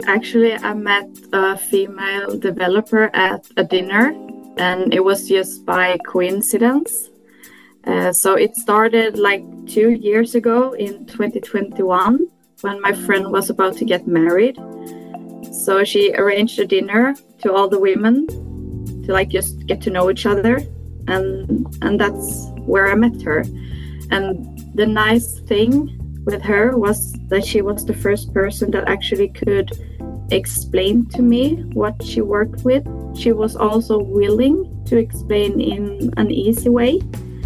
Actually, I met a female developer at a dinner, and it was just by coincidence. So it started like 2 years ago in 2021 when my friend was about to get married. So she arranged a dinner to all the women to like just get to know each other, and that's where I met her. And the nice thing with her was that she was the first person that actually could explain to me what she worked with. She was also willing to explain in an easy way.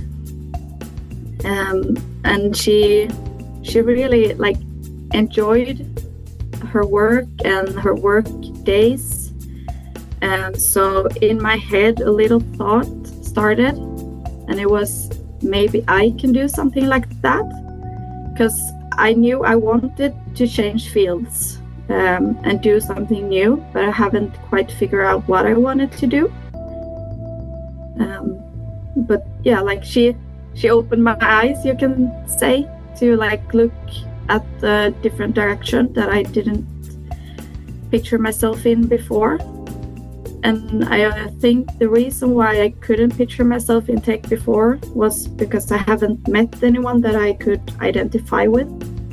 And she really like enjoyed her work and her work days. And so in my head, a little thought started, and it was maybe I can do something like that, because I knew I wanted to change fields and do something new, but I haven't quite figured out what I wanted to do. But yeah, like she opened my eyes, you can say, to like look at the different direction that I didn't picture myself in before. And I think the reason why I couldn't picture myself in tech before was because I haven't met anyone that I could identify with.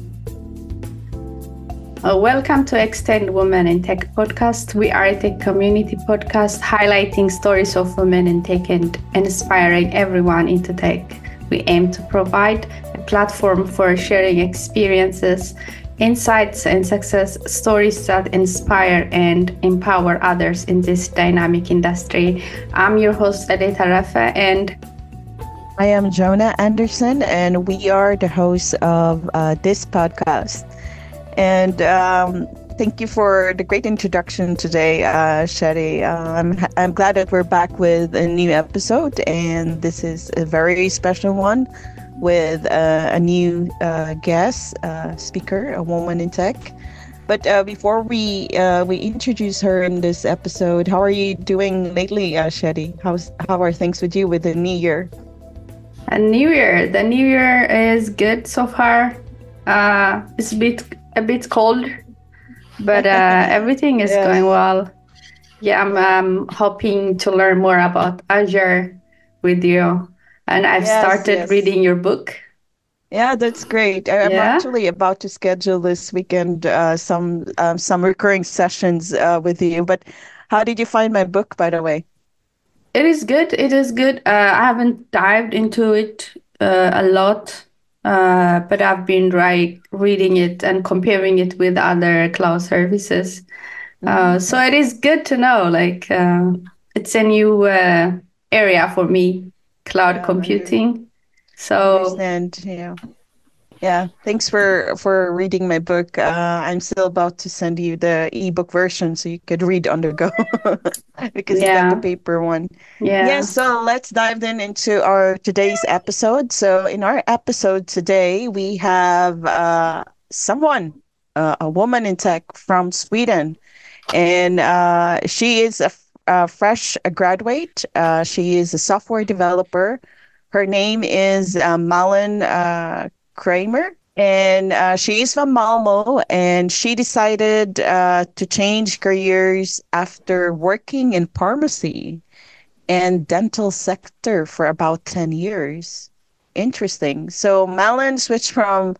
Welcome to Extend Women in Tech podcast. We are a tech community podcast highlighting stories of women in tech and inspiring everyone into tech. We aim to provide a platform for sharing experiences, insights, and success stories that inspire and empower others in this dynamic industry. I'm your host, Aleta Rafa, and I am Jonah Anderson, and we are the hosts of this podcast. And thank you for the great introduction today, Shadi. I'm glad that we're back with a new episode, and this is a very special one with a new guest speaker, a woman in tech. But before we introduce her in this episode, how are you doing lately, Shadi? How are things with you with the new year? The new year is good so far. It's a bit cold, but everything is going well. Yeah, I'm hoping to learn more about Azure with you, and I've started reading your book. Yeah, that's great. I'm actually about to schedule this weekend some recurring sessions with you. But how did you find my book, by the way? It is good. I haven't dived into it a lot. But I've been reading it and comparing it with other cloud services. So it is good to know, like, it's a new area for me, cloud computing. So understand, yeah. Thanks for reading my book. I'm still about to send you the ebook version so you could read on the go because you got the paper one. Yeah. So let's dive then into our today's episode. So in our episode today, we have a woman in tech from Sweden, and she is a fresh graduate. She is a software developer. Her name is Malin Kramer, and she is from Malmo, and she decided to change careers after working in pharmacy and dental sector for about 10 years. Interesting. So Malin switched from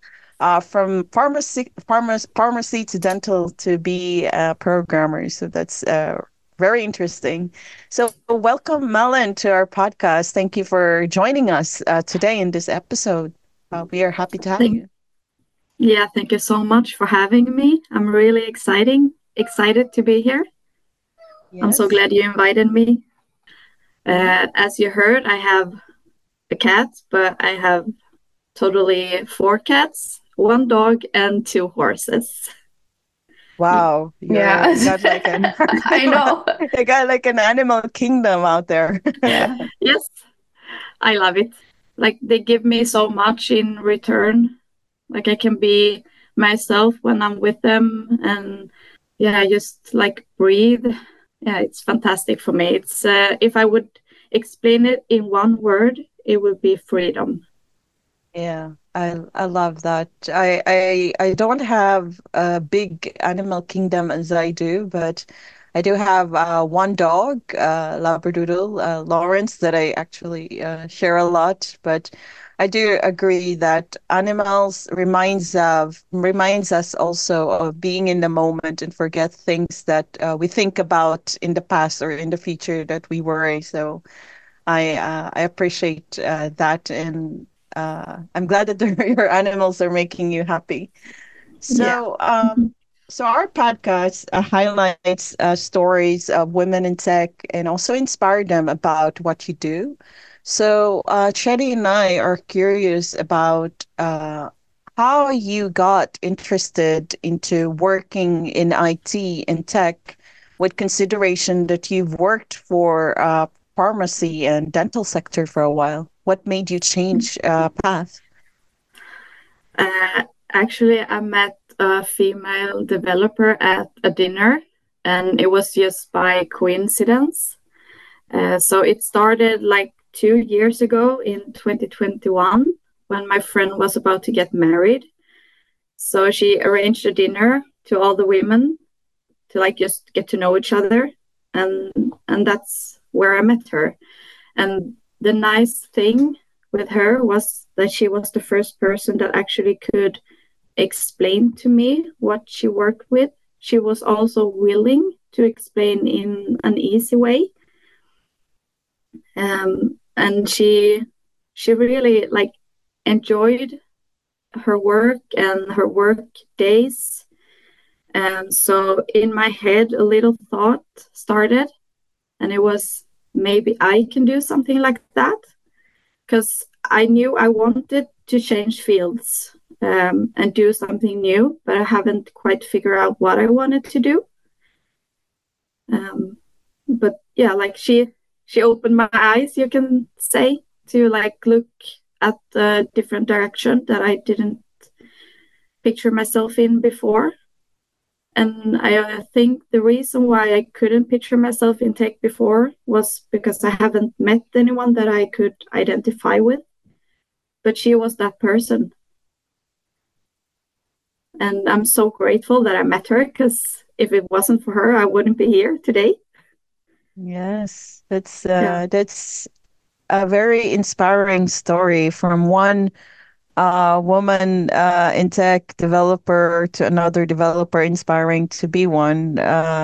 pharmacy to dental to be a programmer. So that's very interesting. So welcome, Malin, to our podcast. Thank you for joining us today in this episode. We are happy to have you. Yeah, thank you so much for having me. I'm really excited to be here. Yes. I'm so glad you invited me. As you heard, I have a cat, but I have totally 4 cats, 1 dog, and 2 horses. Wow. You got like I know. You got like an animal kingdom out there. Yes, I love it. Like, they give me so much in return. Like, I can be myself when I'm with them, and I just like breathe. Yeah, it's fantastic for me. It's if I would explain it in one word, it would be freedom. Yeah, I love that. I don't have a big animal kingdom as I do, but I do have one dog, Labradoodle, Lawrence, that I actually share a lot. But I do agree that animals reminds us also of being in the moment and forget things that we think about in the past or in the future that we worry. So I appreciate that, and I'm glad that your animals are making you happy. Yeah. So, so our podcast highlights stories of women in tech and also inspire them about what you do. So, Chetty and I are curious about how you got interested into working in IT and tech, with consideration that you've worked for pharmacy and dental sector for a while. What made you change path? Actually, I met a female developer at a dinner, and it was just by coincidence. So it started like 2 years ago in 2021 when my friend was about to get married. So she arranged a dinner to all the women to like just get to know each other, and that's where I met her. And the nice thing with her was that she was the first person that actually could explain to me what she worked with. She was also willing to explain in an easy way. And she really like enjoyed her work and her work days. And so in my head, a little thought started, and it was maybe I can do something like that, because I knew I wanted to change fields and do something new, but I haven't quite figured out what I wanted to do. But yeah, like she opened my eyes, you can say, to like look at a different direction that I didn't picture myself in before. And I think the reason why I couldn't picture myself in tech before was because I haven't met anyone that I could identify with. But she was that person. And I'm so grateful that I met her, because if it wasn't for her, I wouldn't be here today. Yes, Yeah. that's a very inspiring story from one woman in tech developer to another developer inspiring to be one.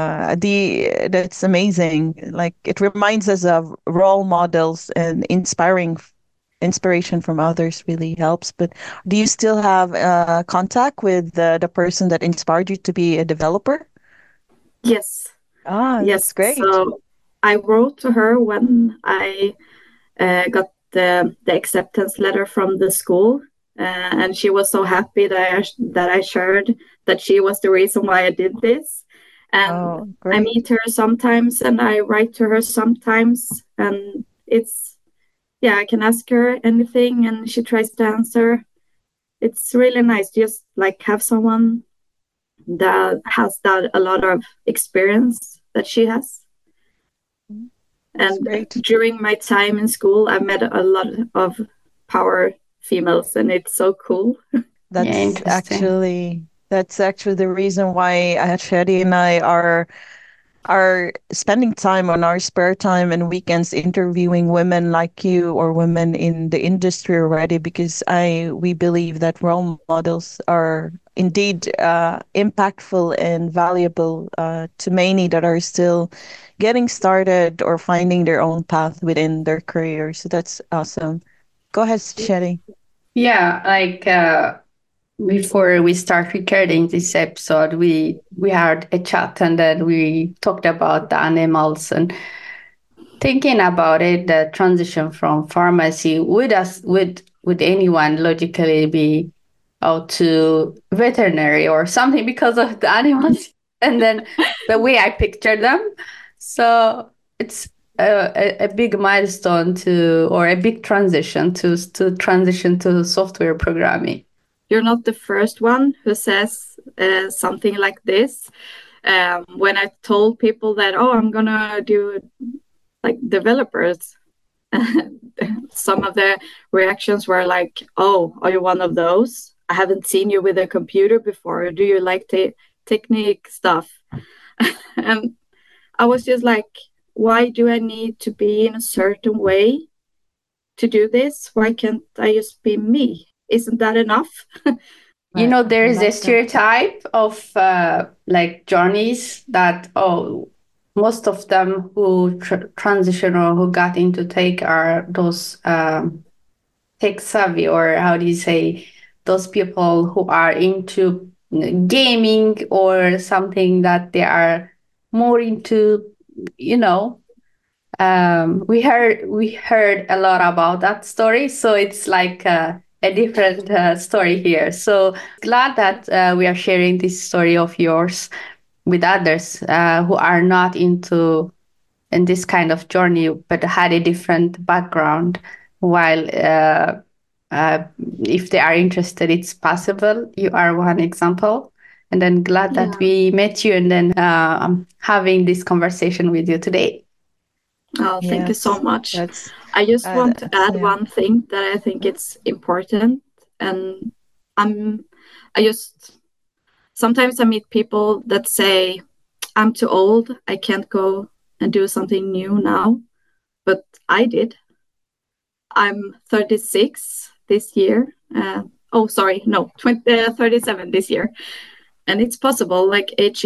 The That's amazing. Like it reminds us of role models, and inspiration from others really helps. But do you still have contact with the person that inspired you to be a developer? Yes. Ah, that's Yes. great. So I wrote to her when I got the acceptance letter from the school. And she was so happy that I shared that she was the reason why I did this. And Oh, I great. meet her sometimes and I write to her sometimes. And it's, yeah, I can ask her anything and she tries to answer. It's really nice to just like have someone that has that a lot of experience that she has. That's And great. during my time in school, I met a lot of power females, and it's so cool. Yeah, That's interesting. actually that's actually the reason why Sherry and I are spending time on our spare time and weekends interviewing women like you or women in the industry already, because I we believe that role models are indeed impactful and valuable to many that are still getting started or finding their own path within their career. So that's awesome. Go ahead, Sherry. Yeah, like before we start recording this episode, we had a chat and then we talked about the animals and thinking about it, the transition from pharmacy would anyone logically be out to veterinary or something because of the animals and then the way I picture them. So it's a big milestone to or a big transition to transition to software programming. You're not the first one who says something like this. When I told people that, oh, I'm gonna do like developers, Some of the reactions were like, "Oh, are you one of those? I haven't seen you with a computer before. Do you like technique stuff?" And I was just like, why do I need to be in a certain way to do this? Why can't I just be me? Isn't that enough? There is a stereotype of like journeys that, most of them who transition or who got into tech are those tech savvy, or how do you say, those people who are into gaming or something, that they are more into, we heard a lot about that story, so it's like a different story here. So glad that we are sharing this story of yours with others who are not into in this kind of journey but had a different background. While uh, if they are interested, it's possible. You are one example. And then glad that we met you, and then I'm having this conversation with you today. Oh, thank you so much. I just want to add one thing that I think it's important. And sometimes I meet people that say, I'm too old, I can't go and do something new now. But I did. I'm 36 this year. 37 this year. And it's possible, like it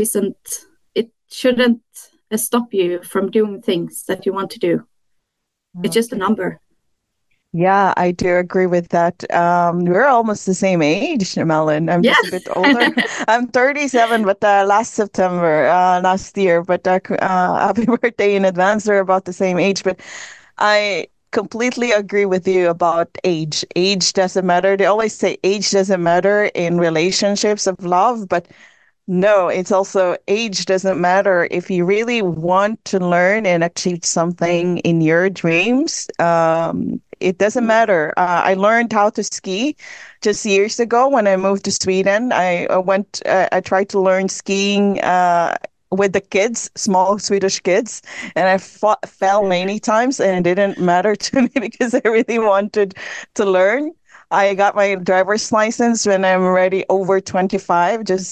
shouldn't stop you from doing things that you want to do. It's just a number. Yeah, I do agree with that. We're almost the same age, Melon. I'm just a bit older. I'm 37, but last September, last year. But happy birthday in advance. We're about the same age. But I completely agree with you about age. Age doesn't matter. They always say age doesn't matter in relationships of love, but no, it's also age doesn't matter if you really want to learn and achieve something in your dreams. It doesn't matter. I learned how to ski just years ago when I moved to Sweden. I tried to learn skiing with the kids, small Swedish kids, and I fell many times, and it didn't matter to me because I really wanted to learn. I got my driver's license when I'm already over 25, just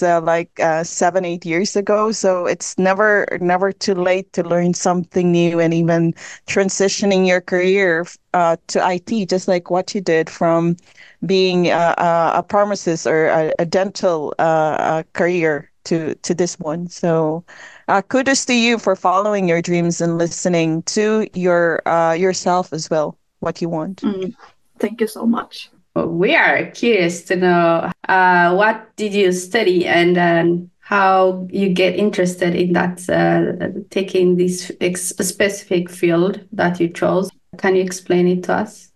7, 8 years ago. So it's never too late to learn something new, and even transitioning your career to IT, just like what you did from being a pharmacist or a dental career to this one. So kudos to you for following your dreams and listening to yourself as well, what you want. Thank you so much. We are curious to know what did you study, and how you get interested in that, taking this specific field that you chose. Can you explain it to us?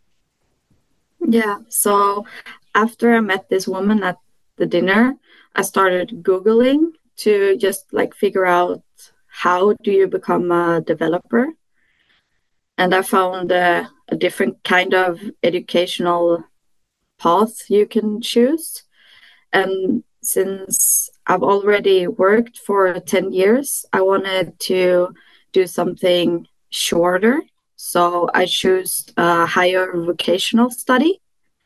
Yeah, so after I met this woman at the dinner, I started Googling to just like figure out how do you become a developer. And I found a different kind of educational path you can choose. And since I've already worked for 10 years, I wanted to do something shorter. So I chose a higher vocational study.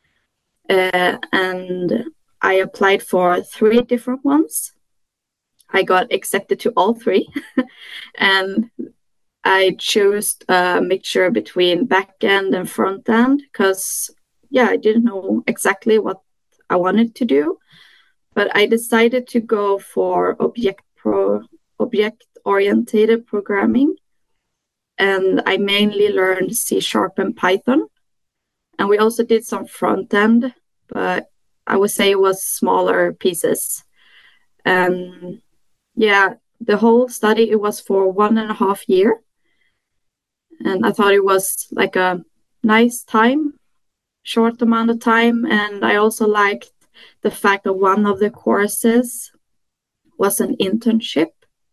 And I applied for 3 different ones. I got accepted to all 3. And I chose a mixture between back end and front end because, I didn't know exactly what I wanted to do. But I decided to go for object-oriented programming. And I mainly learned C# and Python. And we also did some front end, but I would say it was smaller pieces. And the whole study, it was for 1.5 years. And I thought it was like a nice time, short amount of time. And I also liked the fact that one of the courses was an internship.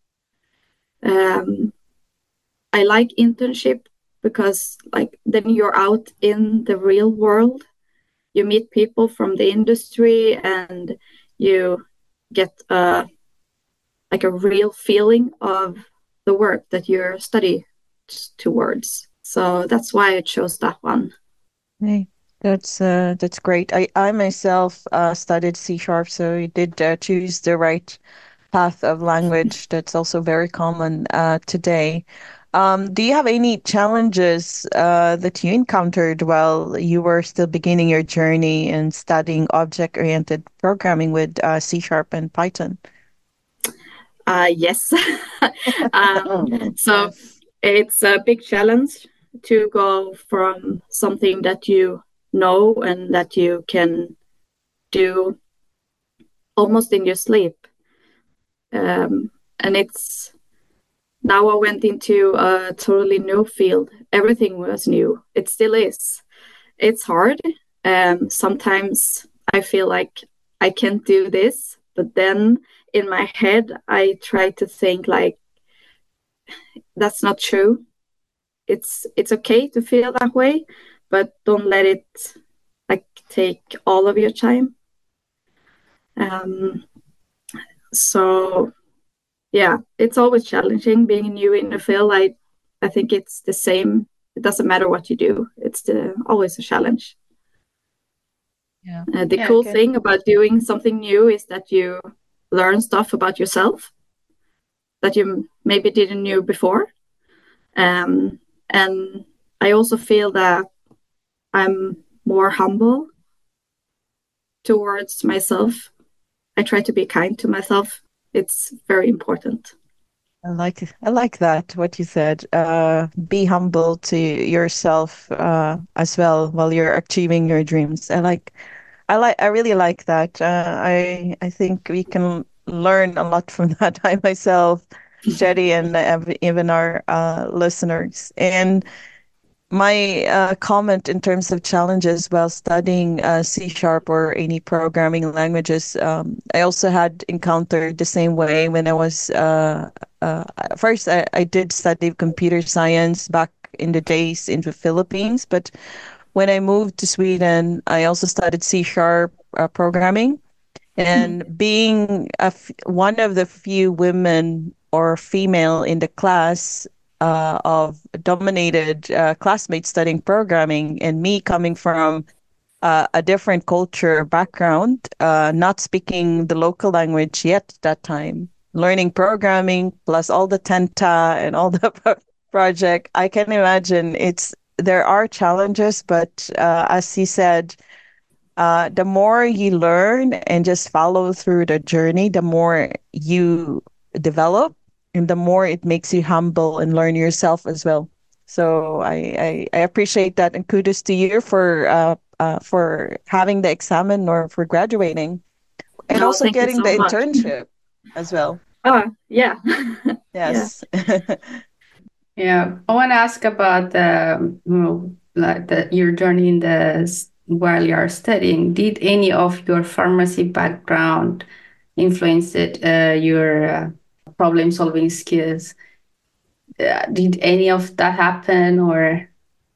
I like internship because like then you're out in the real world. You meet people from the industry and you get a real feeling of the work that you're studying towards. So that's why I chose that one. Hey, that's great. I myself studied C sharp, so you did choose the right path of language. That's also very common today. Do you have any challenges that you encountered while you were still beginning your journey in studying object-oriented programming with C sharp and Python? Yes. So it's a big challenge to go from something that you know and that you can do almost in your sleep. And it's now I went into a totally new field. Everything was new. It still is. It's hard. Sometimes I feel like I can't do this, but then in my head, I try to think like, that's not true. It's okay to feel that way, but don't let it like take all of your time. Um, so yeah, it's always challenging being new in the field. I think it's the same. It doesn't matter what you do. It's always a challenge. Yeah. The Yeah, cool good. thing about doing something new is that you learn stuff about yourself that you maybe didn't know before. And I also feel that I'm more humble towards myself. I try to be kind to myself. It's very important. I like that, what you said. Be humble to yourself as well while you're achieving your dreams. I really like that. I think we can learn a lot from that. I myself, Shetty, and even our listeners. And my comment in terms of challenges while studying C sharp or any programming languages, I also had encountered the same way when I was first. I did study computer science back in the days in the Philippines, but when I moved to Sweden, I also studied C sharp programming. And being one of the few women or female in the class of dominated classmates studying programming, and me coming from a different culture background, not speaking the local language yet at that time, learning programming plus all the tenta and all the project, I can imagine there are challenges, but as he said, the more you learn and just follow through the journey, the more you develop and the more it makes you humble and learn yourself as well. So I appreciate that, and kudos to you for having the examen or for graduating and No, also thank you getting so the much. internship as well. Oh, yeah. Yeah. Yes. Yeah, I want to ask about like your journey in while you are studying. Did any of your pharmacy background influence your problem solving skills? Did any of that happen, or?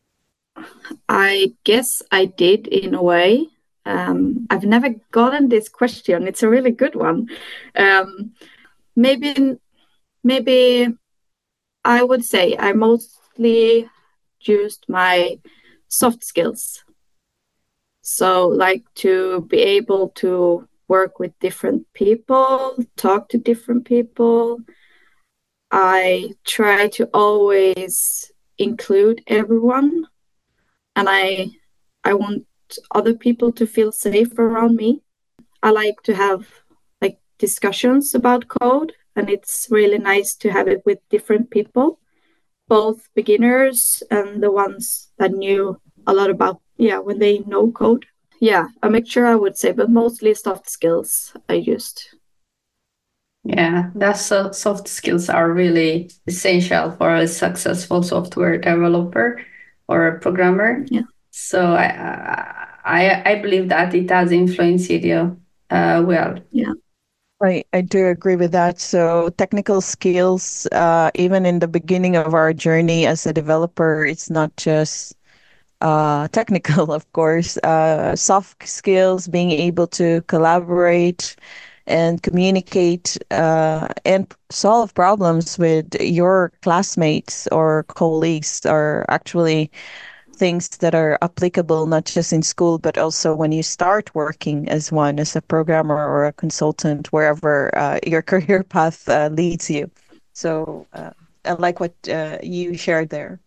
I guess I did in a way. I've never gotten this question. It's a really good one. Um, maybe, maybe I would say I mostly used my soft skills. So, like to be able to work with different people, talk to different people. I try to always include everyone, and I want other people to feel safe around me. I like to have like discussions about code, and it's really nice to have it with different people, both beginners and the ones that knew a lot about, yeah, when they know code. Yeah, a mixture, I would say, but mostly soft skills I used. Yeah, soft skills are really essential for a successful software developer or a programmer. Yeah. So I believe that it has influenced you well. Yeah. I do agree with that. So technical skills, even in the beginning of our journey as a developer, it's not just technical, of course. Soft skills, being able to collaborate and communicate and solve problems with your classmates or colleagues are actually things that are applicable not just in school, but also when you start working as one, as a programmer or a consultant, wherever your career path leads you. So I like what you shared there.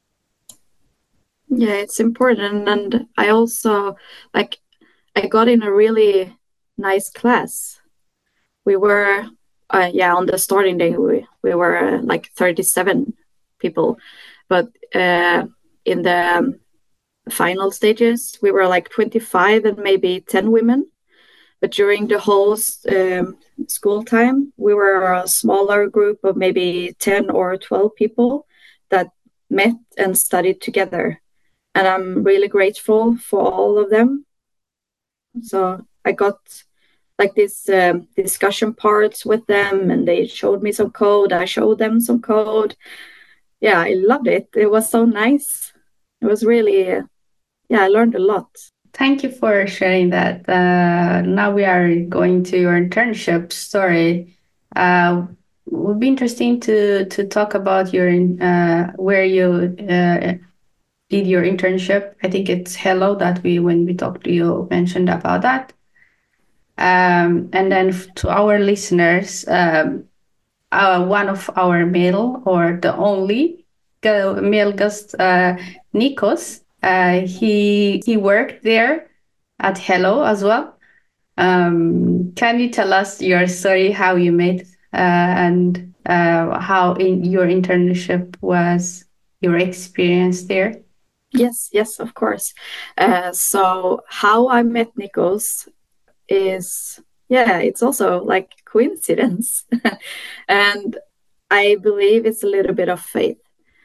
Yeah, it's important. And I also, like, I got in a really nice class. We were, on the starting day, we were like 37 people. But in the final stages, we were like 25 and maybe 10 women. But during the whole school time, we were a smaller group of maybe 10 or 12 people that met and studied together. And I'm really grateful for all of them. So I got like this discussion parts with them, and they showed me some code. I showed them some code. Yeah, I loved it. It was so nice. It was really, I learned a lot. Thank you for sharing that. Now we are going to your internship story. Would be interesting to talk about your where you did your internship. I think it's Hello that when we talked to you mentioned about that. And then to our listeners, one of our male or the only male guest, Nikos. He worked there at Hello as well. Can you tell us your story, how you met, and how in your internship was your experience there? Yes, of course. So how I met Nikos is, it's also like coincidence. And I believe it's a little bit of fate.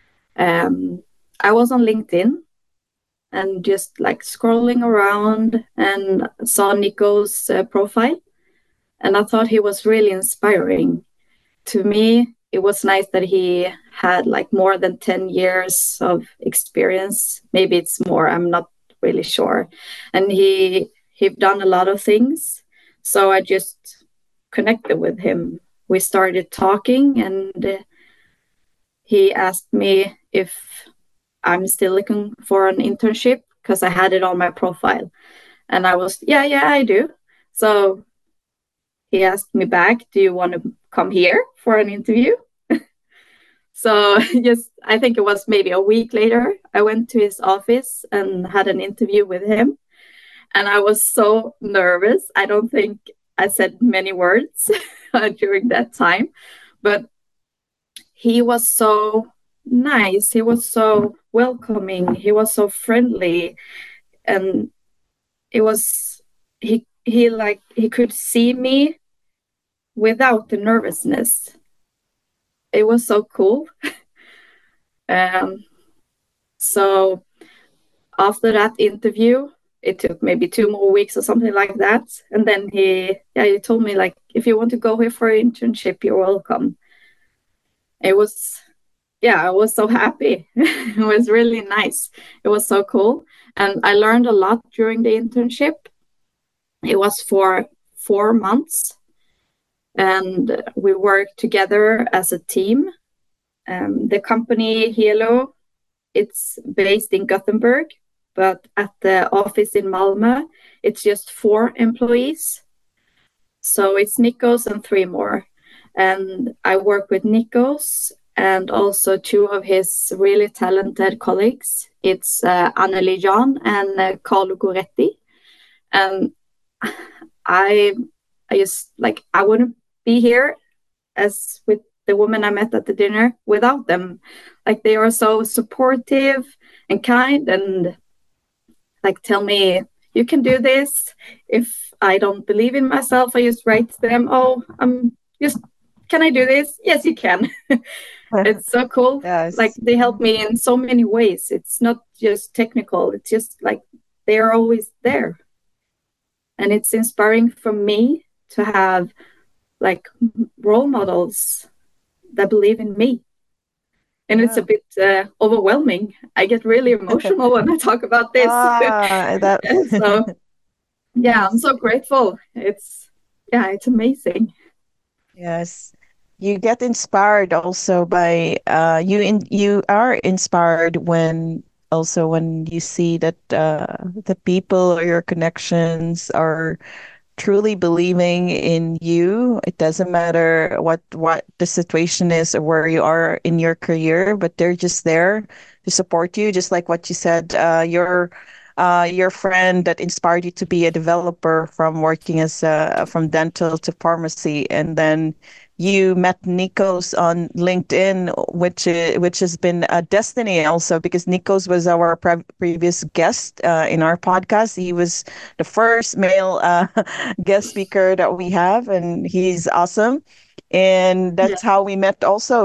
I was on LinkedIn and just like scrolling around and saw Nico's profile. And I thought he was really inspiring. To me, it was nice that he had like more than 10 years of experience. Maybe it's more, I'm not really sure. And he've done a lot of things. So I just connected with him. We started talking, and he asked me if I'm still looking for an internship because I had it on my profile. And I was, yeah, I do. So he asked me back, do you want to come here for an interview? So just, I think it was maybe a week later, I went to his office and had an interview with him. And I was so nervous. I don't think I said many words during that time, but he was so nice. He was so welcoming. He was so friendly. And it was, he could see me without the nervousness. It was so cool. So after that interview, it took maybe 2 more weeks or something like that. And then he told me, like, if you want to go here for an internship, you're welcome. It was, I was so happy. It was really nice. It was so cool. And I learned a lot during the internship. It was for 4 months. And we worked together as a team. The company Hello, it's based in Gothenburg, but at the office in Malmö, it's just 4 employees. So it's Nikos and 3 more. And I work with Nikos and also 2 of his really talented colleagues. It's Anneli Jan and Carlo Goretti. And I just, like, I wouldn't be here as with the woman I met at the dinner without them. Like, they are so supportive and kind, and like tell me, you can do this. If I don't believe in myself, I just write to them, can I do this? Yes, you can. It's so cool. Yes. Like, they help me in so many ways. It's not just technical. It's just like they are always there. And it's inspiring for me to have like role models that believe in me. And it's a bit overwhelming. I get really emotional when I talk about this. So, I'm so grateful. It's yeah, it's amazing. Yes. You get inspired also by you are inspired when also when you see that the people or your connections are truly believing in you. It doesn't matter what the situation is or where you are in your career, but they're just there to support you. Just like what you said, your friend that inspired you to be a developer from working as from dental to pharmacy, and then you met Nikos on LinkedIn, which has been a destiny also because Nikos was our previous guest in our podcast. He was the first male guest speaker that we have, and he's awesome. And Yeah, that's how we met also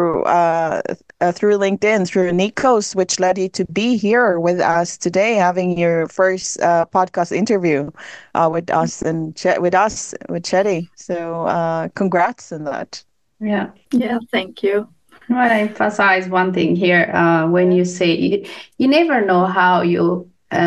through LinkedIn, through Nikos, which led you to be here with us today, having your first podcast interview with us and with Chetty. So congrats on that. Yeah. yeah, thank you. I want to emphasize one thing here. When you say you never know how you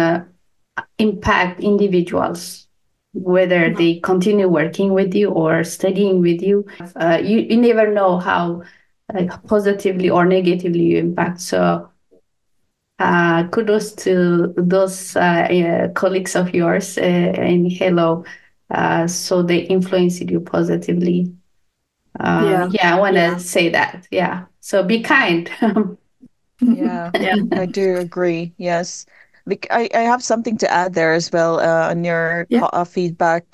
impact individuals, whether No. they continue working with you or studying with you. You never know how positively or negatively you impact. So kudos to those colleagues of yours in Hello. So they influenced you positively. Yeah, Yeah, I want to say that. Yeah. So be kind. Yeah, yeah, I do agree. Yes. I have something to add there as well on your yeah, feedback,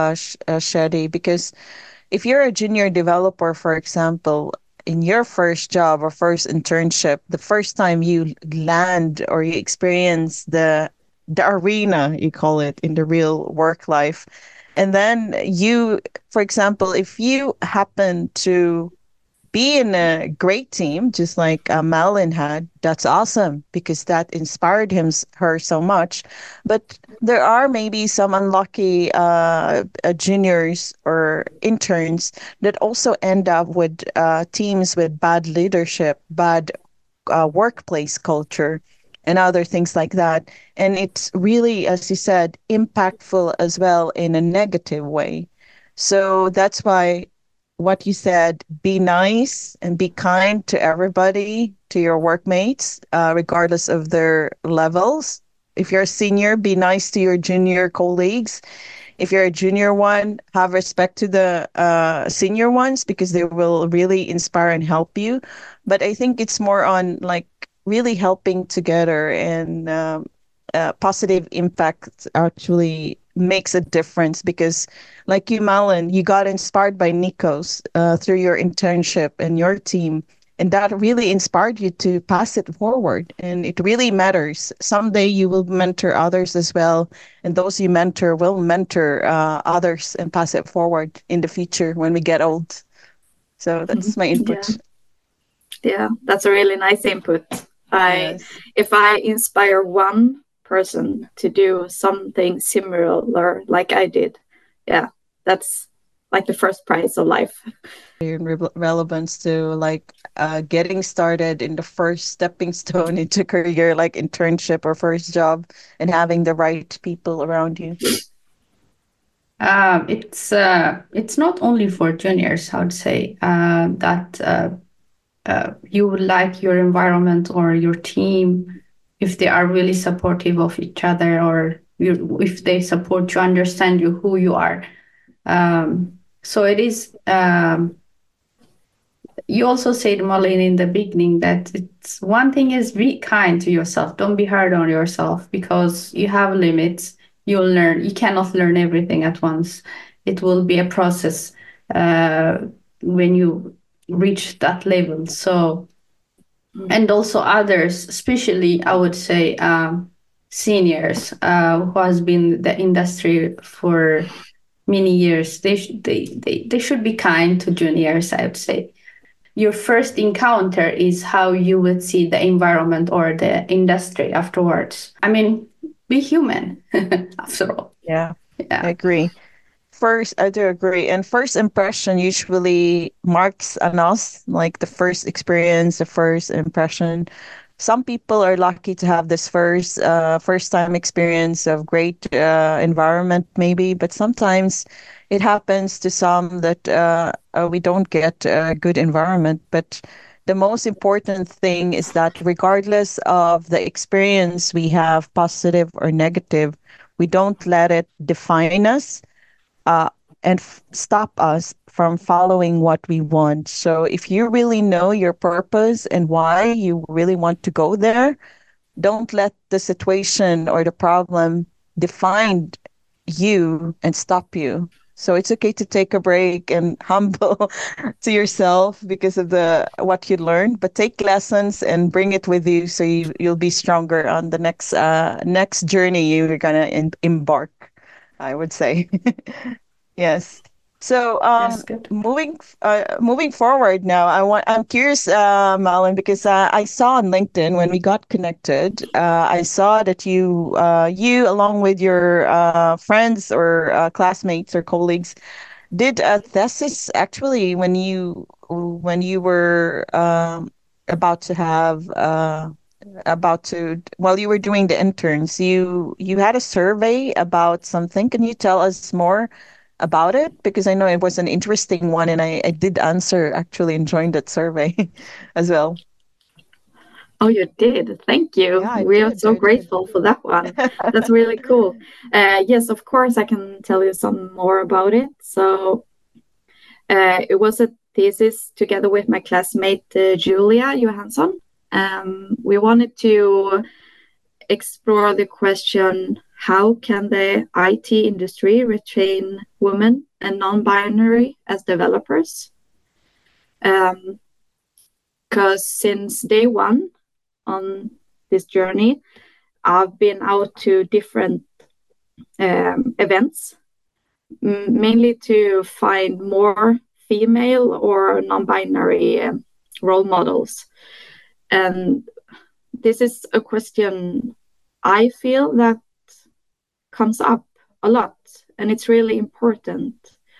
Shadi, because if you're a junior developer, for example, in your first job or first internship, the first time you land or you experience the arena, you call it, in the real work life, and then you, for example, if you happen to be in a great team, just like Malin had, that's awesome because that inspired her so much. But there are maybe some unlucky juniors or interns that also end up with teams with bad leadership, bad workplace culture, and other things like that. And it's really, as you said, impactful as well in a negative way. So that's why what you said, be nice and be kind to everybody, to your workmates, regardless of their levels. If you're a senior, be nice to your junior colleagues. If you're a junior one, have respect to the senior ones because they will really inspire and help you. But I think it's more on like really helping together and positive impact actually makes a difference because like you, Malin, you got inspired by Nikos through your internship and your team. And that really inspired you to pass it forward. And it really matters. Someday you will mentor others as well. And those you mentor will mentor others and pass it forward in the future when we get old. So that's my yeah, input. yeah. That's a really nice input. I, Yes. if I inspire one person to do something similar like I did, yeah, that's like the first prize of life. In relevance to like getting started in the first stepping stone into career, like internship or first job, and having the right people around you. It's not only for juniors. I would say that you would like your environment or your team if they are really supportive of each other, or if they support you, understand you, who you are. So it is. You also said, Marlene, in the beginning that it's one thing is be kind to yourself. Don't be hard on yourself because you have limits. You'll learn. You cannot learn everything at once. It will be a process uh, when you reach that level. So, and also others, especially I would say seniors who has been in the industry for many years. They should be kind to juniors, I would say. Your first encounter is how you would see the environment or the industry afterwards. I mean, be human after all. Yeah, I Yeah. agree. First, I do agree. And first impression usually marks on us, like the first experience, the first impression. Some people are lucky to have this first time experience of great environment, maybe, but sometimes it happens to some that we don't get a good environment. But the most important thing is that regardless of the experience we have, positive or negative, we don't let it define us uh, and stop us from following what we want. So if you really know your purpose and why you really want to go there, don't let the situation or the problem define you and stop you. So it's okay to take a break and humble to yourself because of the what you learned, but take lessons and bring it with you so you'll be stronger on the next journey you're gonna embark, I would say. Yes. So That's good. moving forward now, I'm curious, Malin, because I saw on LinkedIn when we got connected, I saw that you along with your friends or classmates or colleagues did a thesis actually when you were about to have about to while you were doing the interns, you had a survey about something. Can you tell us more about it? Because I know it was an interesting one, and I did answer actually and joined that survey as well. Oh, you did. Thank you. Yeah, I We are did. so I did. grateful for that one. That's really cool. Yes, of course, I can tell you some more about it. So it was a thesis together with my classmate Julia Johansson. We wanted to explore the question, how can the IT industry retain women and non-binary as developers? Because since day one on this journey, I've been out to different events, mainly to find more female or non-binary role models. And this is a question I feel that comes up a lot, and it's really important.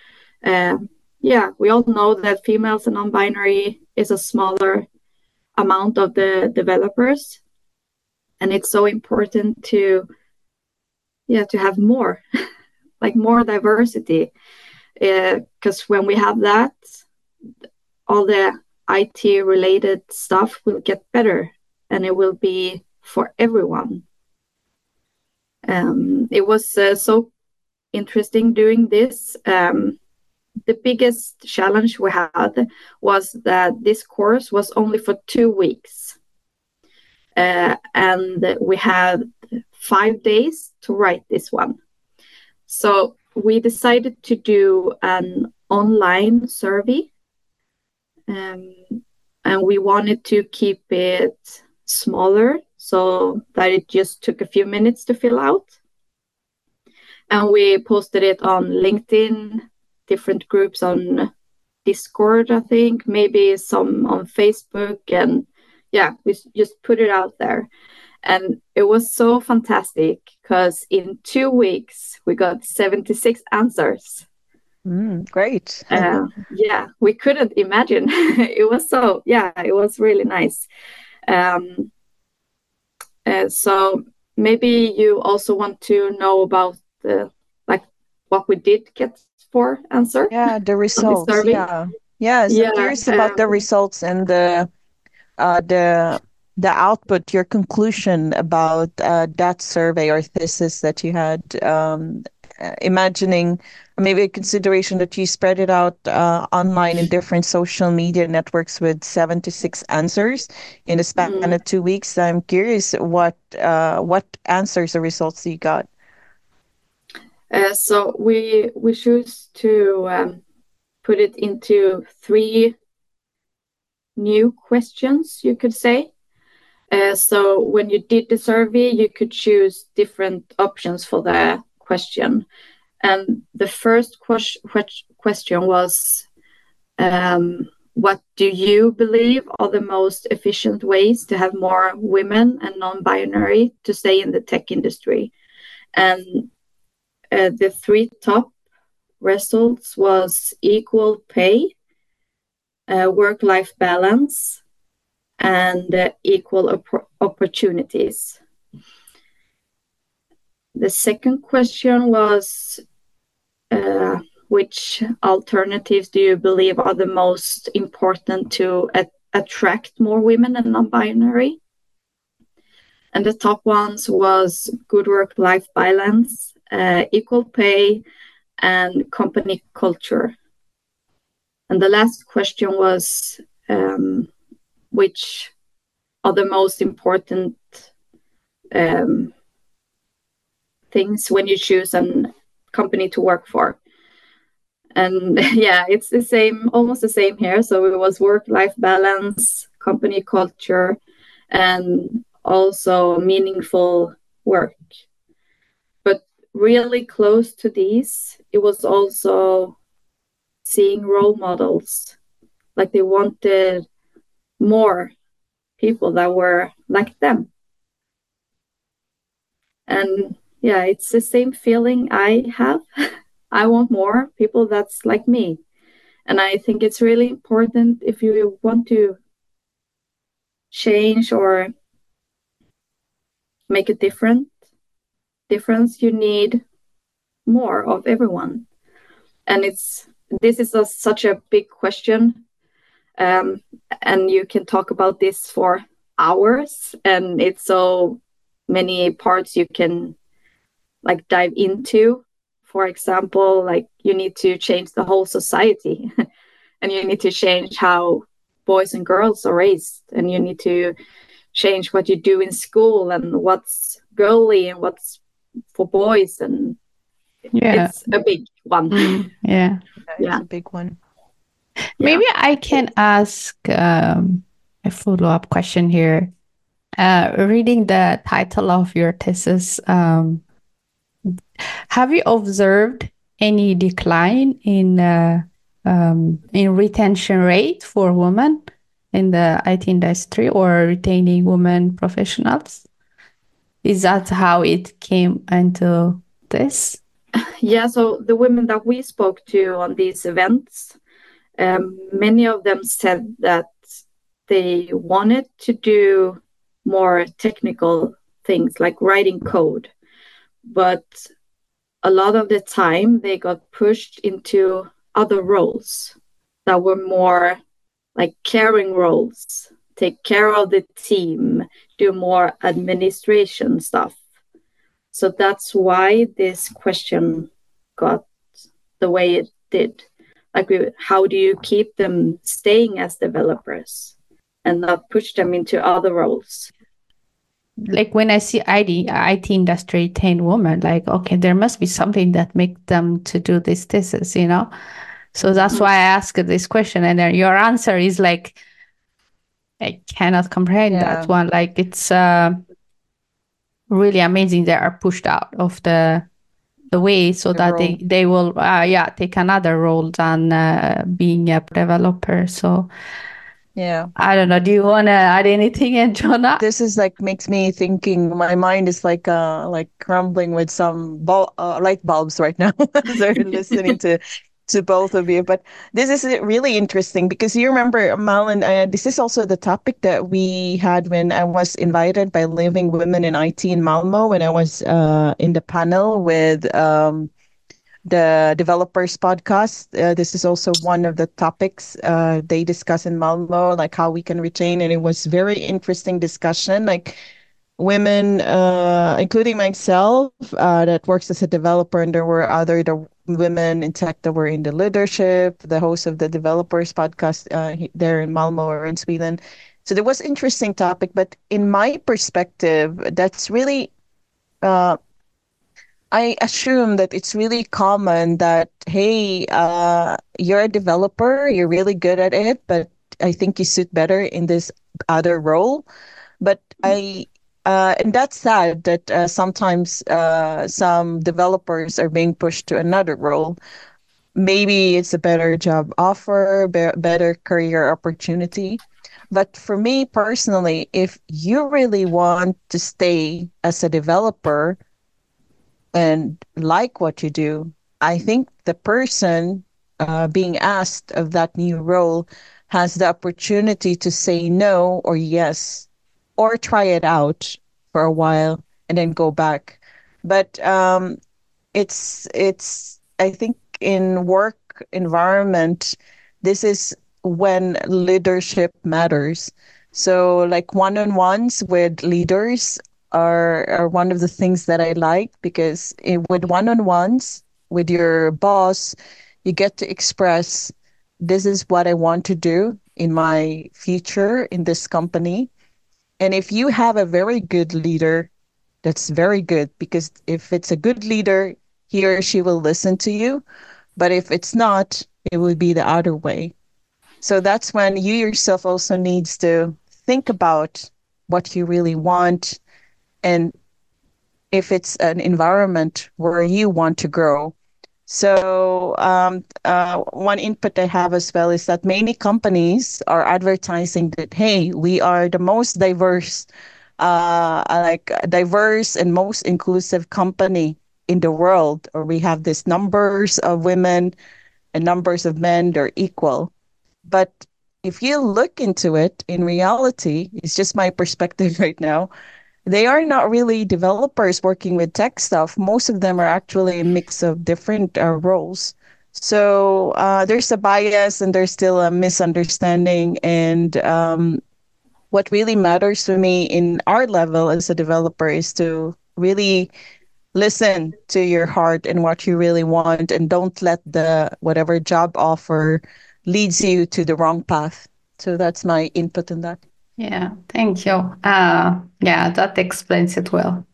We all know that females and non-binary is a smaller amount of the developers, and it's so important to have more, like more diversity, because when we have that, all the IT related stuff will get better, and it will be for everyone. It was so interesting doing this. The biggest challenge we had was that this course was only for 2 weeks. And we had 5 days to write this one. So we decided to do an online survey. And we wanted to keep it smaller so that it just took a few minutes to fill out. And we posted it on LinkedIn, different groups on Discord, I think, maybe some on Facebook. And we just put it out there. And it was so fantastic because in 2 weeks, we got 76 answers. Great. We couldn't imagine. It was really nice. So maybe you also want to know about what we did get for answer. Yeah, the results. Yeah. Yes, I'm curious about the results and the output, your conclusion about that survey or thesis that you had, imagining maybe a consideration that you spread it out online in different social media networks with 76 answers in the span of 2 weeks. I'm curious what answers or results you got. So we choose to put it into 3 new questions, you could say. So when you did the survey, you could choose different options for the question. And the first question was, what do you believe are the most efficient ways to have more women and non-binary to stay in the tech industry? And the 3 top results was equal pay, work-life balance, and equal opportunities. The second question was, which alternatives do you believe are the most important to attract more women and non-binary? And the top ones was good work-life balance, equal pay, and company culture. And the last question was, which are the most important things when you choose a company to work for? And yeah, it's the same, almost the same here. So it was work-life balance, company culture, and also meaningful work. But really close to these, it was also seeing role models. Like they wanted more people that were like them. And yeah, it's the same feeling I have. I want more people that's like me. And I think it's really important if you want to change or make a difference, you need more of everyone. And this is such a big question. And you can talk about this for hours, and it's so many parts you can like dive into. For example, like you need to change the whole society and you need to change how boys and girls are raised, and you need to change what you do in school and what's girly and what's for boys, and it's a big one. Yeah, it's a big one. Maybe I can ask a follow-up question here. Reading the title of your thesis, have you observed any decline in retention rate for women in the IT industry or retaining women professionals? Is that how it came into this? Yeah, so the women that we spoke to on these events, many of them said that they wanted to do more technical things like writing code, but a lot of the time they got pushed into other roles that were more like caring roles, take care of the team, do more administration stuff. So that's why this question got the way it did. Like, how do you keep them staying as developers and not push them into other roles? Like when I see IT industry 10 women, like, okay, there must be something that makes them to do this thesis, you know? So that's why I asked this question. And then your answer is like, I cannot comprehend that one. Like it's really amazing they are pushed out of the way so that role. they will take another role than being a developer. So I don't know, do you want to add anything, Jonah? This is like makes me thinking, my mind is like crumbling with some light bulbs right now as they're listening to both of you. But this is really interesting because you remember, Malin, this is also the topic that we had when I was invited by Living Women in IT in Malmo, when I was in the panel with the Developers Podcast. This is also one of the topics they discuss in Malmo, like how we can retain. And it was very interesting discussion, like women, including myself, that works as a developer, and there were other women in tech that were in the leadership, the host of the Developers Podcast there in Malmo or in Sweden. So there was interesting topic, but in my perspective, that's really I assume that it's really common that, hey, you're a developer, you're really good at it, but I think you suit better in this other role. But and that's sad that sometimes some developers are being pushed to another role. Maybe it's a better job offer, better career opportunity. But for me personally, if you really want to stay as a developer and like what you do, I think the person being asked of that new role has the opportunity to say no or yes, or try it out for a while and then go back. But it's I think in work environment, this is when leadership matters. So like one-on-ones with leaders are one of the things that I like, because with one-on-ones with your boss, you get to express, this is what I want to do in my future in this company. And if you have a very good leader, that's very good, because if it's a good leader, he or she will listen to you. But if it's not, it will be the other way. So that's when you yourself also needs to think about what you really want, and if it's an environment where you want to grow. So one input I have as well is that many companies are advertising that, hey, we are the most diverse, like diverse and most inclusive company in the world, or we have this numbers of women and numbers of men, they're equal. But if you look into it, in reality, it's just my perspective right now, they are not really developers working with tech stuff. Most of them are actually a mix of different roles. So there's a bias and there's still a misunderstanding. And what really matters to me in our level as a developer is to really listen to your heart and what you really want, and don't let the whatever job offer leads you to the wrong path. So that's my input in that. Yeah, thank you. Yeah, that explains it well.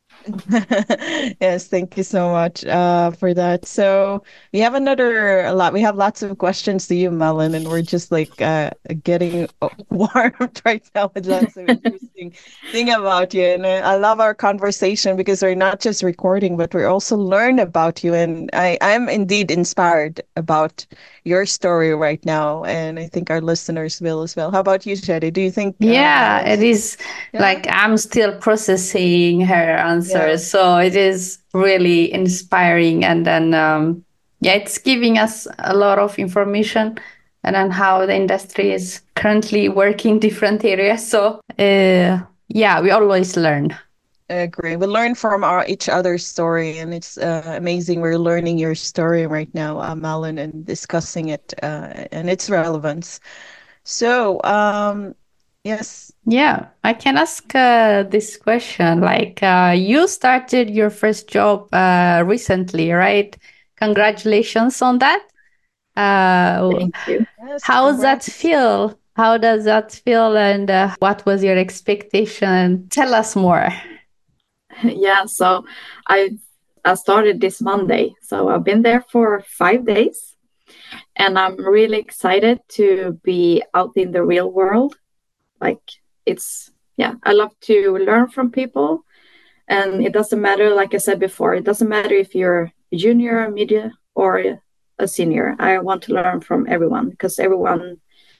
Yes, thank you so much for that. So we have a lot. We have lots of questions to you, Melon, and we're just like getting warmed right now with lots of interesting thing about you. And I love our conversation because we're not just recording, but we're also learn about you. And I'm indeed inspired about your story right now, and I think our listeners will as well. How about you, Shetty? Do you think? Yeah, it is like I'm still processing her answers. So it is really inspiring. And then, yeah, it's giving us a lot of information and on how the industry is currently working different areas. So, yeah, we always learn. I agree. We learn from each other's story, and it's amazing. We're learning your story right now, Malin, and discussing it and its relevance. So, yes. Yeah, I can ask this question. Like, you started your first job recently, right? Congratulations on that. Thank you. Yes, How does that congrats. feel? How does that feel? And what was your expectation? Tell us more. Yeah, so I started this Monday. So I've been there for 5 days, and I'm really excited to be out in the real world. Like I love to learn from people, and it doesn't matter, like I said before, it doesn't matter if you're a junior, media, or a senior. I want to learn from everyone because everyone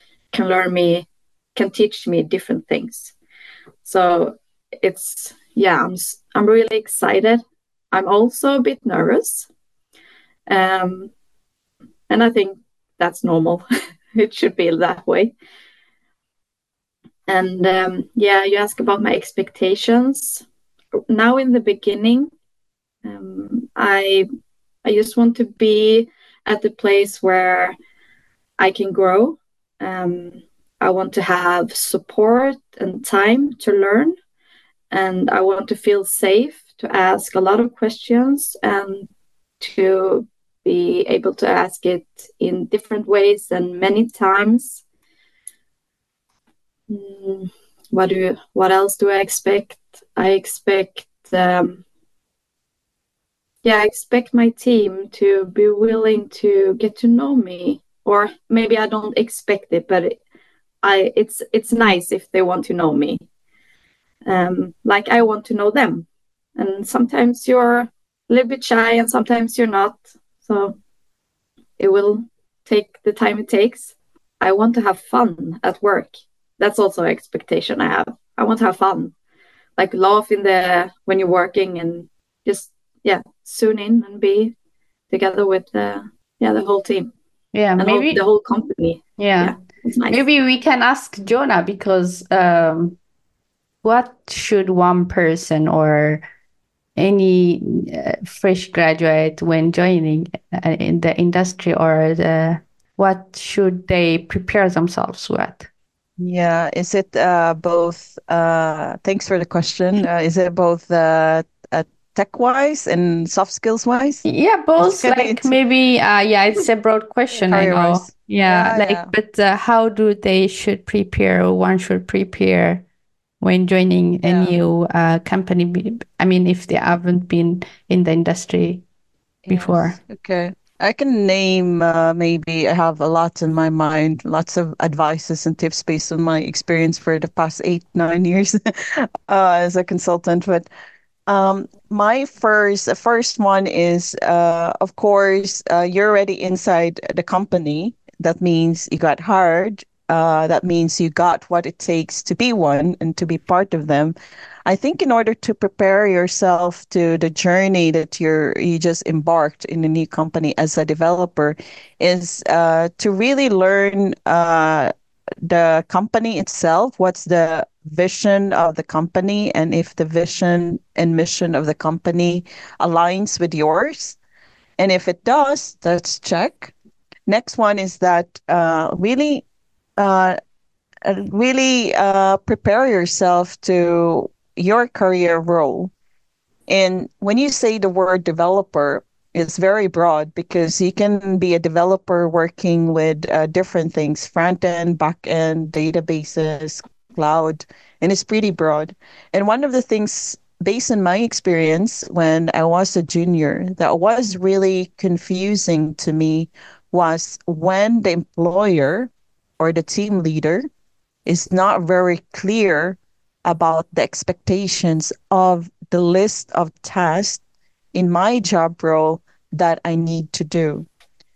can teach me different things. So I'm really excited. I'm also a bit nervous, and I think that's normal. It should be that way. And you ask about my expectations. Now in the beginning, I just want to be at the place where I can grow. I want to have support and time to learn, and I want to feel safe to ask a lot of questions and to be able to ask it in different ways and many times. What else do I expect? I expect I expect my team to be willing to get to know me, or maybe I don't expect it, but it's nice if they want to know me. Like I want to know them, and sometimes you're a little bit shy, and sometimes you're not. So it will take the time it takes. I want to have fun at work. That's also an expectation I have. I want to have fun, like laugh when you're working, and just tune in and be together with the whole team. Yeah, and maybe the whole company. Yeah, it's nice. Maybe we can ask Jonah, because what should one person or any fresh graduate when joining in the industry, or what should they prepare themselves with? Yeah, is it both? Thanks for the question. Is it both tech wise and soft skills wise? Yeah, It's both. kind of Like it's maybe, yeah, it's a broad question, I career know. wise. Yeah, Yeah, like, yeah, but how do they should prepare, or one should prepare when joining a yeah. new company? I mean, if they haven't been in the industry before. Yes. Okay. I can name maybe I have a lot in my mind, lots of advices and tips based on my experience for the past 8, 9 years as a consultant. But my first one is, of course, you're already inside the company. That means you got hired. That means you got what it takes to be one and to be part of them. I think in order to prepare yourself to the journey that you just embarked in a new company as a developer, is to really learn the company itself. What's the vision of the company, and if the vision and mission of the company aligns with yours, and if it does, that's check. Next one is that uh, really prepare yourself to your career role. And when you say the word developer, it's very broad because you can be a developer working with different things: front end, back end, databases, cloud, and it's pretty broad. And one of the things, based on my experience when I was a junior, that was really confusing to me was when the employer or the team leader is not very clear about the expectations of the list of tasks in my job role that I need to do.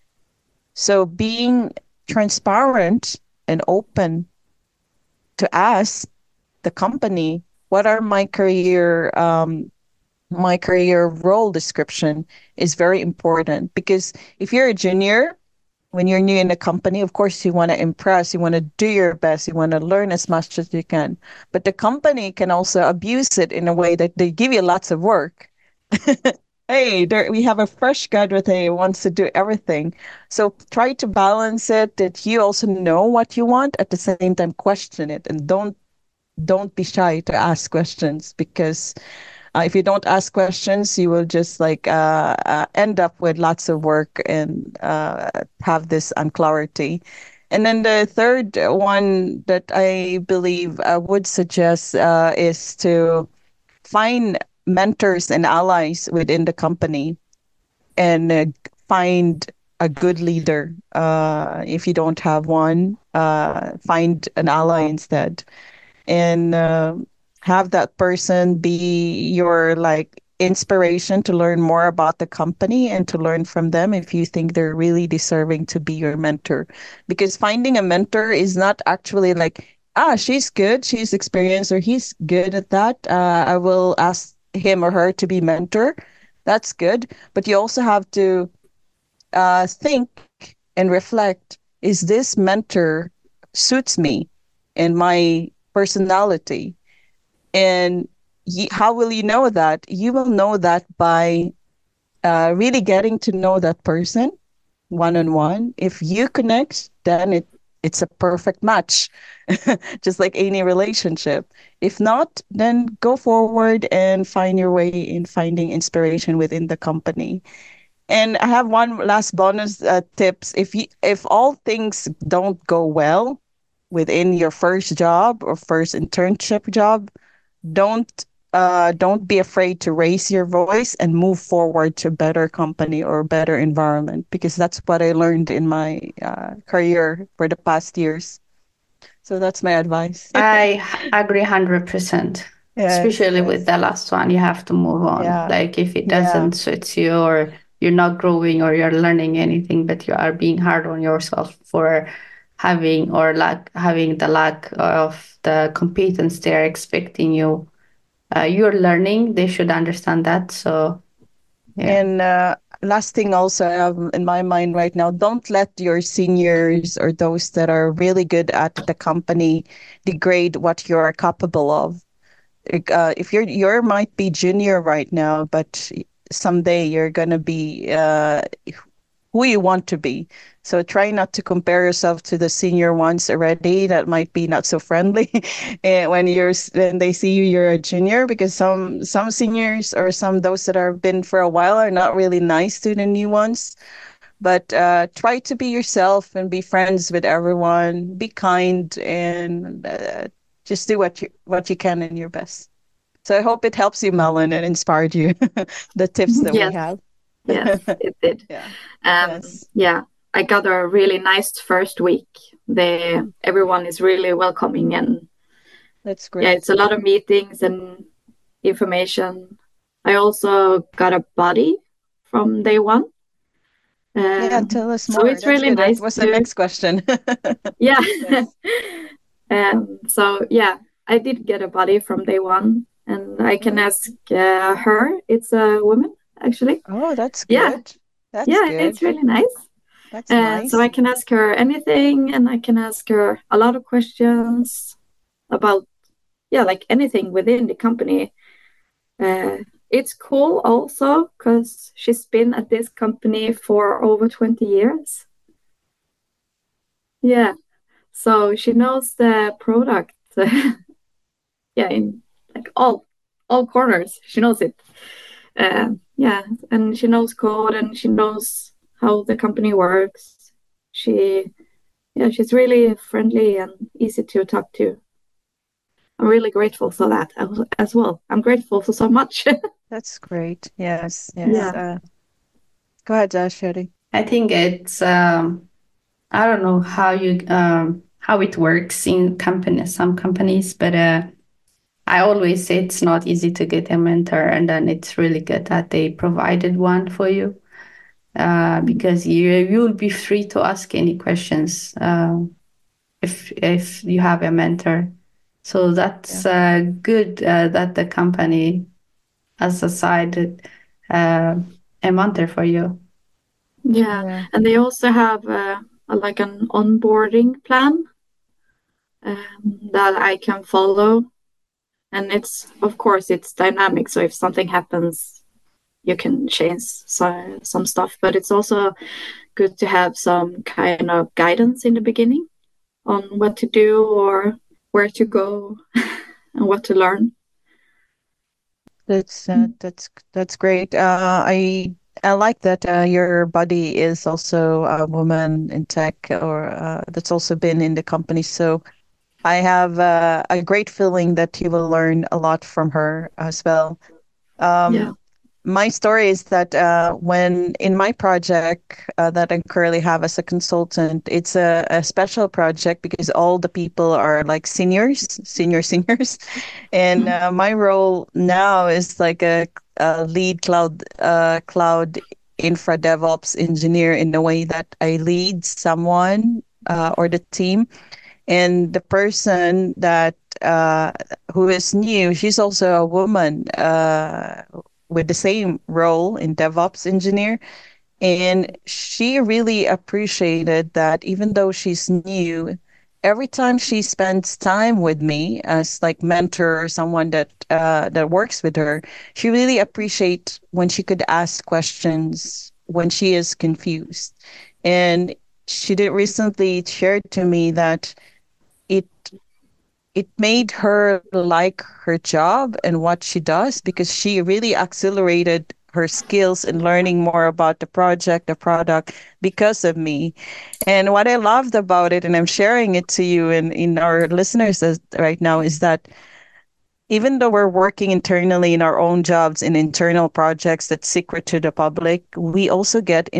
So being transparent and open to ask the company, what are my career role description is very important, because if you're a junior, when you're new in a company, of course, you want to impress, you want to do your best, you want to learn as much as you can. But the company can also abuse it in a way that they give you lots of work. Hey, there, we have a fresh graduate who wants to do everything. So try to balance it that you also know what you want, at the same time question it, and don't be shy to ask questions, because if you don't ask questions, you will just like end up with lots of work and have this unclarity. And then the third one that I believe I would suggest is to find mentors and allies within the company, and find a good leader. If you don't have one, find an ally instead, and have that person be your like inspiration to learn more about the company and to learn from them if you think they're really deserving to be your mentor. Because finding a mentor is not actually like, she's good, she's experienced, or he's good at that, I will ask him or her to be mentor. That's good, but you also have to think and reflect, is this mentor suits me and my personality? And how will you know that? You will know that by really getting to know that person one on one. If you connect, then it's a perfect match, just like any relationship. If not, then go forward and find your way in finding inspiration within the company. And I have one last bonus tips. If all things don't go well within your first job or first internship job, don't be afraid to raise your voice and move forward to a better company or better environment, because that's what I learned in my career for the past years. So that's my advice. I agree 100%. Yes, Especially with yes. the last one, you have to move on. Yeah, Like if it yeah. doesn't suit you, or you're not growing, or you're learning anything, but you are being hard on yourself for having the lack of the competence they're expecting you. You're learning. They should understand that. So yeah. And last thing also I have in my mind right now, don't let your seniors or those that are really good at the company degrade what you're capable of. if you're might be junior right now, but someday you're gonna be who you want to be. So try not to compare yourself to the senior ones already. That might be not so friendly and when they see you you're a junior, because some seniors or some those that are been for a while are not really nice to the new ones. But try to be yourself and be friends with everyone. Be kind and just do what you can in your best. So I hope it helps you, Melon, and inspired you the tips that we Yes, have. yes, it did. Yeah. Um, Yes. yeah, I got a really nice first week. Everyone is really welcoming, and That's yeah, great. it's a lot of meetings and information. I also got a buddy from day one. Yeah, tell us So more. it's That's really good. That nice was the to, next question. yeah. Yes. So yeah, I did get a buddy from day one, and I can Mm. ask her. It's a woman, actually. Oh, that's Yeah, good. That's yeah, it's good. really nice. That's So I nice. can ask her anything, and I can ask her a lot of questions about, yeah, like anything within the company. Uh, it's cool also because she's been at this company for over 20 years. Yeah, so she knows the product. Yeah, in like all corners, she knows it. Yeah, and she knows code and she knows how the company works. She, yeah, she's really friendly and easy to talk to. I'm really grateful for that as well. I'm grateful for so much. That's great. Yes, yes. Yeah, Go ahead, Sherry. I think it's I don't know how it works in companies, some companies, but I always say it's not easy to get a mentor, and then it's really good that they provided one for you, because you'll be free to ask any questions if you have a mentor. So Yeah. that's good that the company has decided a mentor for you. yeah, Yeah. and they also have like an onboarding plan that I can follow, and it's of course it's dynamic. So if something happens, you can change some stuff, but it's also good to have some kind of guidance in the beginning on what to do or where to go and what to learn. That's great. I like that your buddy is also a woman in tech, or that's also been in the company. So I have a great feeling that you will learn a lot from her as well. Yeah, Um, my story is that when in my project that I currently have as a consultant, it's a special project because all the people are like seniors. And my role now is like a lead cloud infra DevOps engineer, in the way that I lead someone or the team. And the person that who is new, she's also a woman with the same role in DevOps engineer. And she really appreciated that even though she's new, every time she spends time with me as like mentor or someone that works with her, she really appreciates when she could ask questions when she is confused. And she did recently shared to me that it it made her like her job and what she does, because she really accelerated her skills in learning more about the project, the product, because of me. And what I loved about it, and I'm sharing it to you and in our listeners right now, is that even though we're working internally in our own jobs in internal projects that's secret to the public, we also get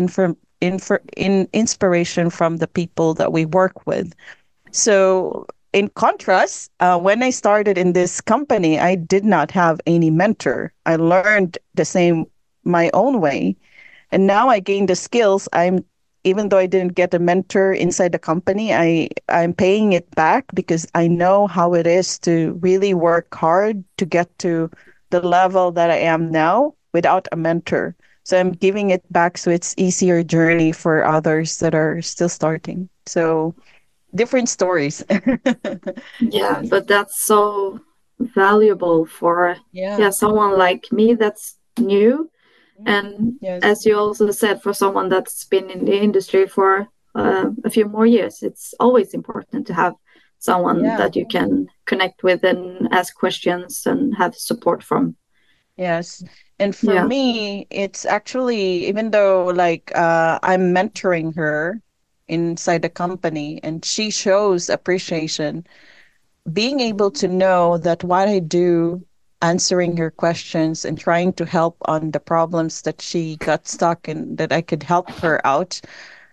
inspiration from the people that we work with. So, in contrast, when I started in this company, I did not have any mentor. I learned the same my own way. And now I gained the skills. Even though I didn't get a mentor inside the company, I'm paying it back because I know how it is to really work hard to get to the level that I am now without a mentor. So I'm giving it back so it's easier journey for others that are still starting. So different stories. yeah, Yes. but that's so valuable for someone like me that's new. And as you also said, for someone that's been in the industry for a few more years, it's always important to have someone that you can connect with and ask questions and have support from. Yes. And for me, it's actually, even though like I'm mentoring her inside the company and she shows appreciation, being able to know that what I do, answering her questions and trying to help on the problems that she got stuck in, that I could help her out,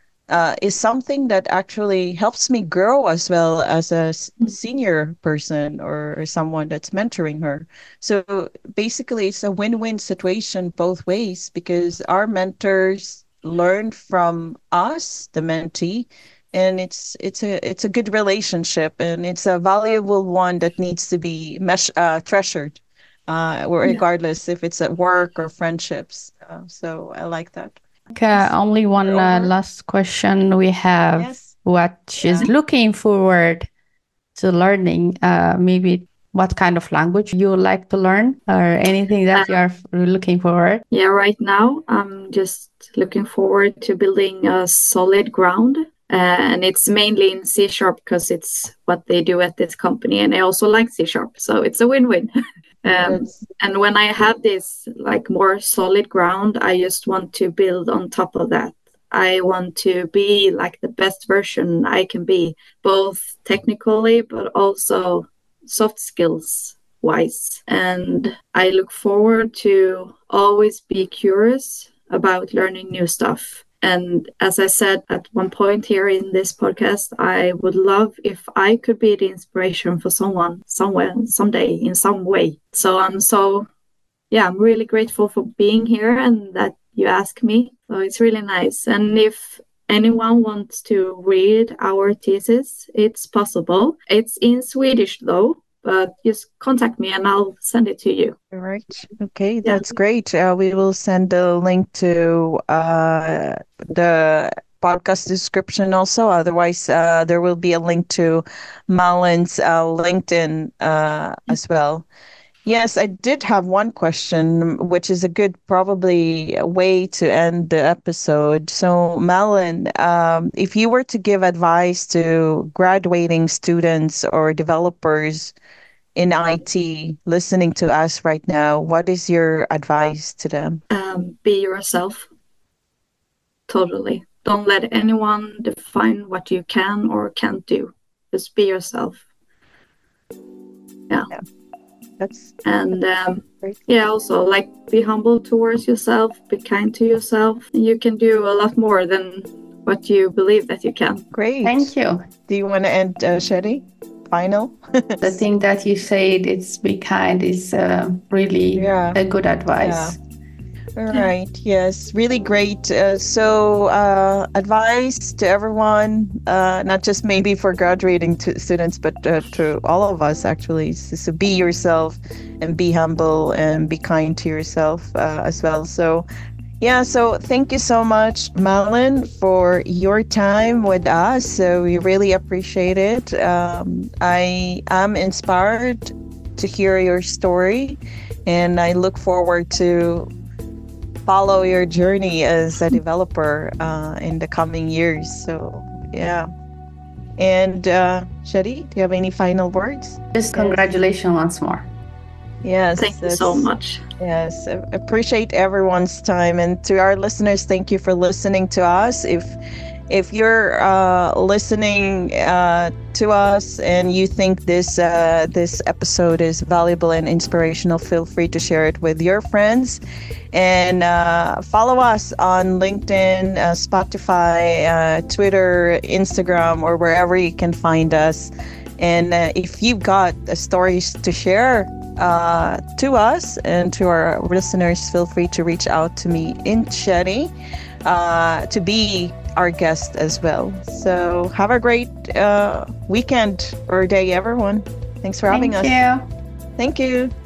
is something that actually helps me grow as well as a senior person or someone that's mentoring her. So basically, it's a win-win situation both ways because our mentors learn from us, the mentee, and it's a good relationship and it's a valuable one that needs to be treasured, regardless if it's at work or friendships. So I like that. Only one last question we have. Yes. What she's looking forward to learning, maybe what kind of language you would like to learn or anything that you are looking forward? Yeah, right now I'm just looking forward to building a solid ground. And it's mainly in C# because it's what they do at this company. And I also like C#. So it's a win-win. And when I have this like more solid ground, I just want to build on top of that. I want to be like the best version I can be, both technically, but also soft skills wise. And I look forward to always be curious about learning new stuff. And as I said at one point here in this podcast, I would love if I could be the inspiration for someone somewhere, someday, in some way. So I'm really grateful for being here and that you asked me. So it's really nice. And if anyone wants to read our thesis, it's possible. It's in Swedish though. But just contact me and I'll send it to you. All right. Okay, that's great. We will send the link to the podcast description also. Otherwise, there will be a link to Malin's LinkedIn as well. Yes, I did have one question, which is a good probably way to end the episode. So, Malin, if you were to give advice to graduating students or developers in IT listening to us right now, what is your advice to them? Be yourself. Totally. Don't let anyone define what you can or can't do. Just be yourself. Yeah. Also like be humble towards yourself, be kind to yourself. You can do a lot more than what you believe that you can. Great. Thank you. Do you want to end, Sherry? Final? The thing that you said, it's be kind, is really a good advice. All right. Yes, really great. So advice to everyone, not just maybe for graduating students, but to all of us actually. So be yourself and be humble and be kind to yourself as well. So thank you so much, Malin, for your time with us. So we really appreciate it. I am inspired to hear your story, and I look forward to follow your journey as a developer in the coming years. So, And Shadi, do you have any final words? Just congratulations once more. Yes. Thank you so much. Yes. I appreciate everyone's time. And to our listeners, thank you for listening to us. If you're listening to us and you think this episode is valuable and inspirational, feel free to share it with your friends. And follow us on LinkedIn, Spotify, Twitter, Instagram, or wherever you can find us. And if you've got stories to share to us and to our listeners, feel free to reach out to me in Shadi to be our guest as well. So have a great weekend or day, everyone. Thanks for having us. Thank you. Thank you.